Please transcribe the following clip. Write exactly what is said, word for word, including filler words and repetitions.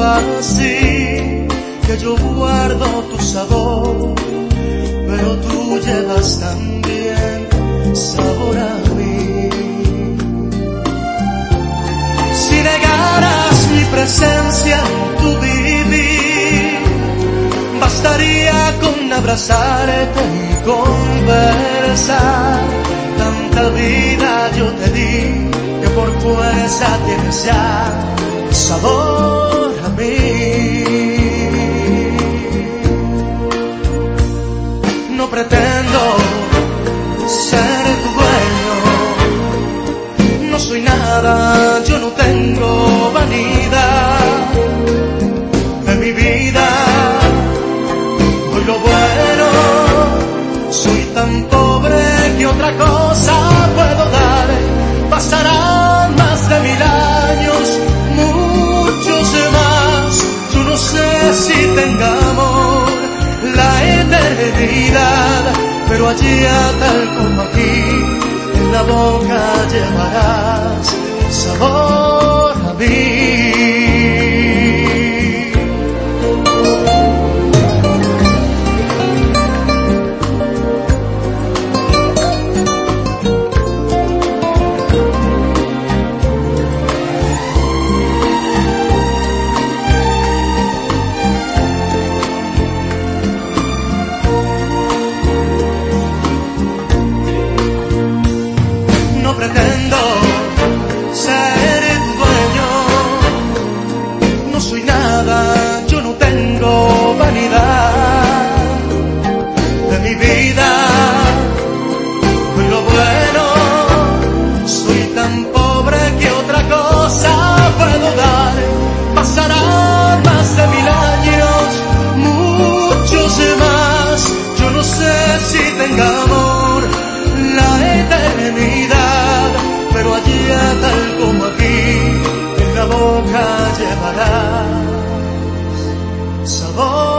así, que yo guardo tu sabor, pero tú llevas también sabor a mí. Si negaras mi presencia en tu vivir, bastaría con abrazarte y conversar. Tanta vida yo te di que por fuerza tienes ya sabor a mí. No pretendo ser tu dueño, no soy nada, yo no tengo vanidad de mi vida. Doy lo bueno, soy tan pobre que otra cosa puedo dar. Pasarán más de mil años, muchos más, yo no sé si tengamos la eternidad, pero allí tal como aquí, en la boca llevarás sabor a mí. No pretendo ser tu dueño, no soy nada, yo no tengo vanidad de mi vida. Doy lo bueno, soy tan pobre que otra cosa puedo dar. Pasarán más de mil años, muchos más, yo no sé si tengamos la eternidad, pero allí tal como aquí, en la boca llevarás sabor.